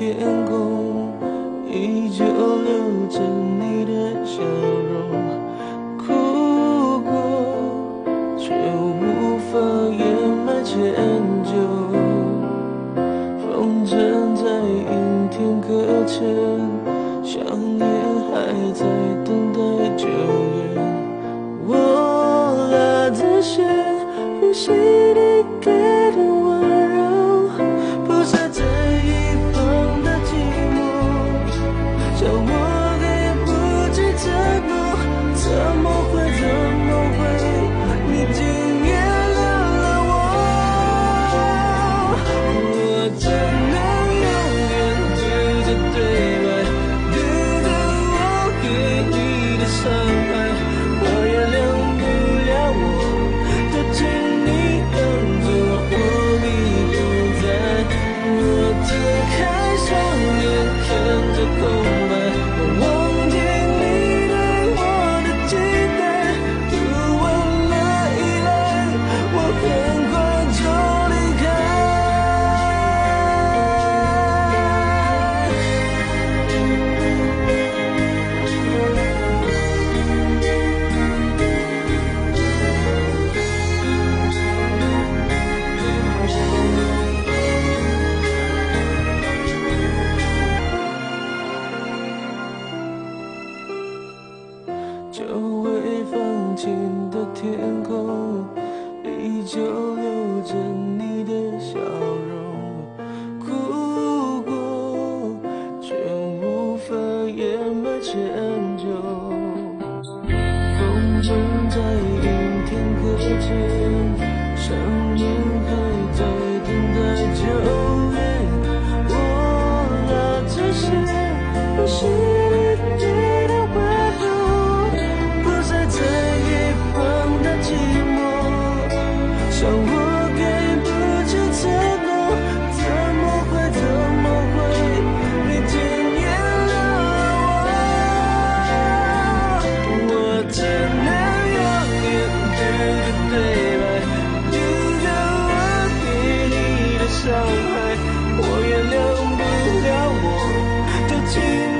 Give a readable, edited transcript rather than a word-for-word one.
天空，依旧留着你的笑容。哭过，却无法掩埋歉疚。风筝在阴天搁浅，想念还在等待救援。我拉着线，呼吸你给的温柔，铺设这一方的寂寞，叫我给不起承诺。怎么会你竟原谅了我？我只能永远记着对白，记着我给你的伤害。我原谅不了我，就请你当作我已不在。我睁开双眼看着空白，我忘记你对我的期待，不问了依赖，我很快就离开。久未放晴的天空，依旧留着你的笑容。哭过，却无法掩埋歉疚。风筝在阴天搁浅，想念还在等待救援。我拉着线，呼吸你给的温柔，不在这一方的寂寞，像我给不起承诺。怎么会你竟原谅了我？我只能永远记着对白，记着我给你的伤害。我原谅不了我，就请